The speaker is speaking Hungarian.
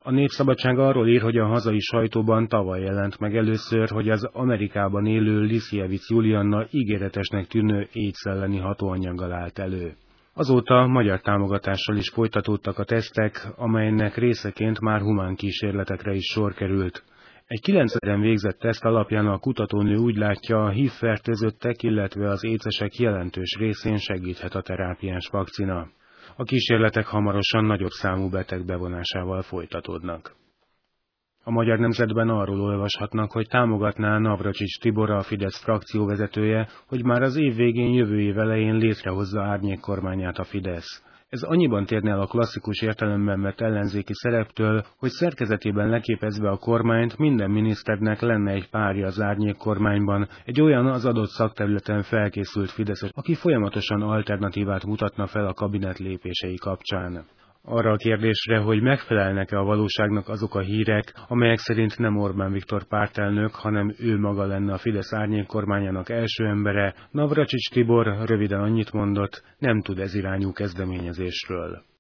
A Népszabadság arról ír, hogy a hazai sajtóban tavaly jelent meg először, hogy az Amerikában élő Liszkiewicz Julianna ígéretesnek tűnő AIDS elleni hatóanyaggal állt elő. Azóta magyar támogatással is folytatódtak a tesztek, amelynek részeként már humán kísérletekre is sor került. Egy 9-en végzett teszt alapján a kutatónő úgy látja, a HIV-fertőzöttek, illetve az écesek jelentős részén segíthet a terápiás vakcina. A kísérletek hamarosan nagyobb számú beteg bevonásával folytatódnak. A Magyar Nemzetben arról olvashatnak, hogy támogatná Navracsics Tibor, a Fidesz frakcióvezetője, hogy már az év végén, jövő év elején létrehozza árnyékkormányát a Fidesz. Ez annyiban térne el a klasszikus értelemben vett ellenzéki szereptől, hogy szerkezetében leképezve a kormányt minden miniszternek lenne egy párja az árnyékkormányban, egy olyan az adott szakterületen felkészült fideszes, aki folyamatosan alternatívát mutatna fel a kabinet lépései kapcsán. Arra a kérdésre, hogy megfelelnek-e a valóságnak azok a hírek, amelyek szerint nem Orbán Viktor pártelnök, hanem ő maga lenne a Fidesz árnyékkormányának első embere, Navracsics Tibor röviden annyit mondott, nem tud ez irányú kezdeményezésről.